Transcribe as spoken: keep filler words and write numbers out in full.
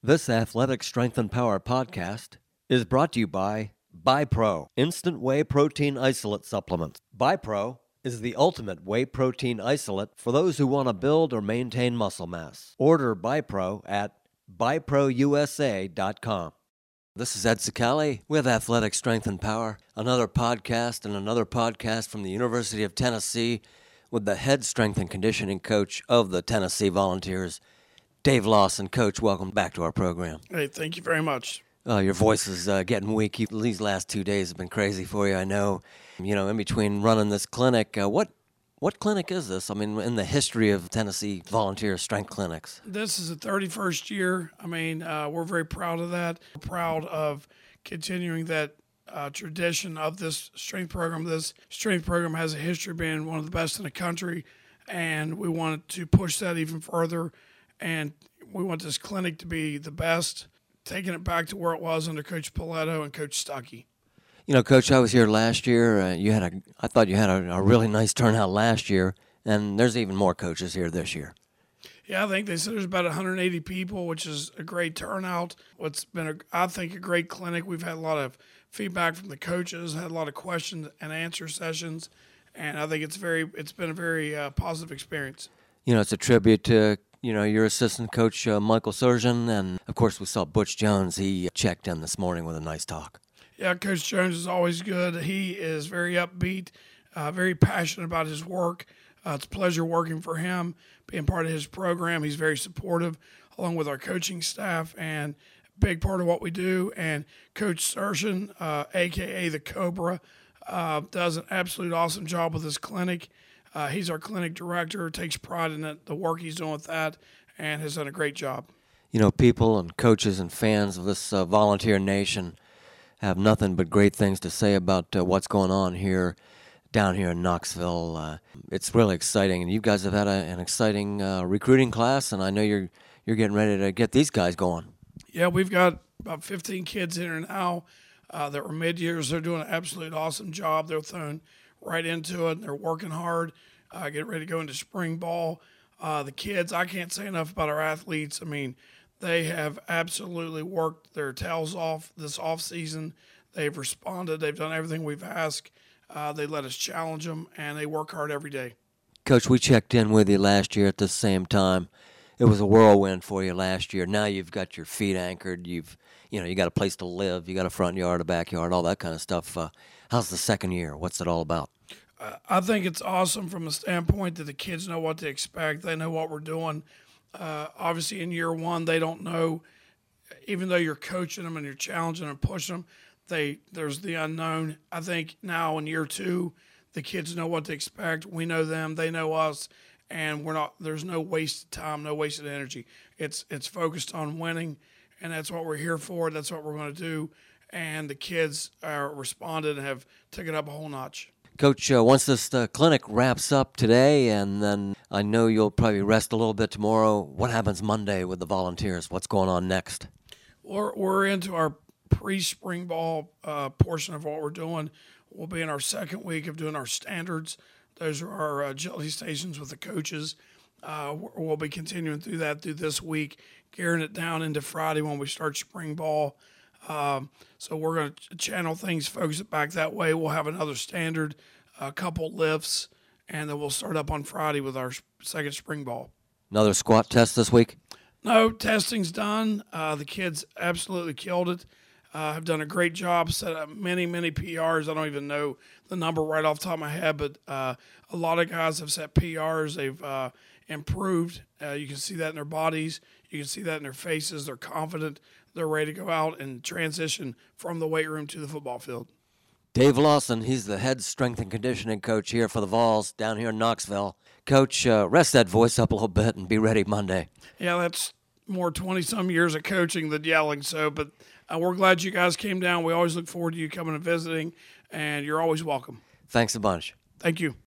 This Athletic Strength and Power podcast is brought to you by BiPro, Instant Whey Protein Isolate Supplements. BiPro is the ultimate whey protein isolate for those who want to build or maintain muscle mass. Order BiPro at bi pro u s a dot com. This is Ed Sicali with Athletic Strength and Power, another podcast and another podcast from the University of Tennessee with the head strength and conditioning coach of the Tennessee Volunteers, Dave Lawson. Coach, welcome back to our program. Hey, thank you very much. Uh, your voice is uh, getting weak. You, these last two days have been crazy for you, I know. You know, in between running this clinic, uh, what what clinic is this? I mean, in the history of Tennessee Volunteer Strength Clinics. This is the thirty-first year. I mean, uh, we're very proud of that. We're proud of continuing that uh, tradition of this strength program. This strength program has a history of being one of the best in the country, and we wanted to push that even further. And we want this clinic to be the best, taking it back to where it was under Coach Paletto and Coach Stuckey. You know, Coach, I was here last year. Uh, you had a, I thought you had a, a really nice turnout last year, and there's even more coaches here this year. Yeah, I think they said there's about one hundred eighty people, which is a great turnout. It's been, a, I think, a great clinic. We've had a lot of feedback from the coaches, had a lot of questions and answer sessions, and I think it's very, it's been a very uh, positive experience. You know, it's a tribute to, you know, your assistant coach, uh, Michael Surgeon, and, of course, we saw Butch Jones. He checked in this morning with a nice talk. Yeah, Coach Jones is always good. He is very upbeat, uh, very passionate about his work. Uh, it's a pleasure working for him, being part of his program. He's very supportive, along with our coaching staff, and a big part of what we do. And Coach Surgeon, uh, a k a the Cobra, uh, does an absolute awesome job with his clinic. Uh, he's our clinic director, takes pride in it, the work he's doing with that, and has done a great job. You know, people and coaches and fans of this uh, volunteer nation have nothing but great things to say about uh, what's going on here, down here in Knoxville. Uh, it's really exciting, and you guys have had a, an exciting uh, recruiting class, and I know you're you're getting ready to get these guys going. Yeah, we've got about fifteen kids here now uh, that were mid-years. They're doing an absolute awesome job. They're thrown right into it, and they're working hard, uh, getting ready to go into spring ball. Uh, the kids, I can't say enough about our athletes. I mean, they have absolutely worked their tails off this off season. They've responded. They've done everything we've asked. Uh, they let us challenge them, and they work hard every day. Coach, we checked in with you last year at the same time. It was a whirlwind for you last year. Now you've got your feet anchored. You've, you know, you got a place to live. You got a front yard, a backyard, all that kind of stuff. Uh, how's the second year? What's it all about? Uh, I think it's awesome from a standpoint that the kids know what to expect. They know what we're doing. Uh, obviously, in year one, they don't know. Even though you're coaching them and you're challenging them and pushing them, they there's the unknown. I think now in year two, the kids know what to expect. We know them. They know us. And we're not. There's no wasted time, no wasted energy. It's it's focused on winning, and that's what we're here for. That's what we're going to do. And the kids are responded and have taken up a whole notch. Coach, uh, once this uh, clinic wraps up today, and then I know you'll probably rest a little bit tomorrow, what happens Monday with the Volunteers? What's going on next? We're we're into our pre-spring ball uh, portion of what we're doing. We'll be in our second week of doing our standards. Those are our uh, agility stations with the coaches. Uh, we'll be continuing through that through this week, gearing it down into Friday when we start spring ball. Um, so we're going to channel things, focus it back that way. We'll have another standard, a couple lifts, and then we'll start up on Friday with our second spring ball. Another squat test this week? No, testing's done. Uh, the kids absolutely killed it. Uh, have done a great job, set up many, many P Rs. I don't even know the number right off the top of my head, but uh, a lot of guys have set P Rs. They've uh, improved. Uh, you can see that in their bodies. You can see that in their faces. They're confident. They're ready to go out and transition from the weight room to the football field. Dave Lawson, he's the head strength and conditioning coach here for the Vols down here in Knoxville. Coach, uh, rest that voice up a little bit and be ready Monday. Yeah, that's more twenty-some years of coaching than yelling. So, but uh, we're glad you guys came down. We always look forward to you coming and visiting, and you're always welcome. Thanks a bunch. Thank you.